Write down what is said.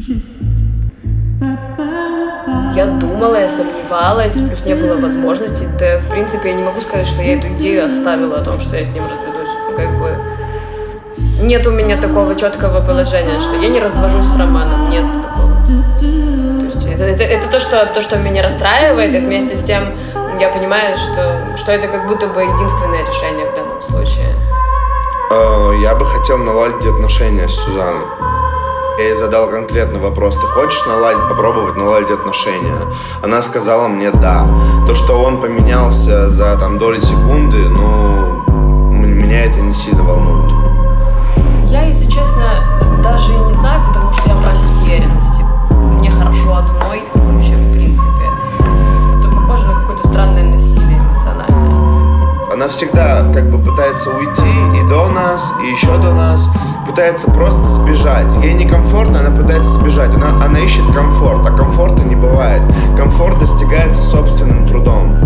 Я думала, я сомневалась, плюс не было возможности. Да, в принципе, я не могу сказать, что я эту идею оставила о том, что я с ним разведусь. Как бы нет у меня такого четкого положения, что я не развожусь с Романом. Нет такого. То есть это то, что меня расстраивает, и вместе с тем я понимаю, что это как будто бы единственное решение в данном случае. Я бы хотел наладить отношения с Сюзанной. Я ей задал конкретный вопрос: ты хочешь попробовать наладить отношения? Она сказала мне да. То, что он поменялся за доли секунды, меня это не сильно волнует. Я, если честно, даже и не знаю, потому что я в растерянности. Мне хорошо одной вообще в принципе. Это похоже на какое-то странное насилие эмоциональное. Она всегда пытается уйти и до нас, и еще до нас. Пытается просто сбежать. Ей некомфортно, она пытается сбежать. Она ищет комфорт, а комфорта не бывает. Комфорт достигается собственным трудом.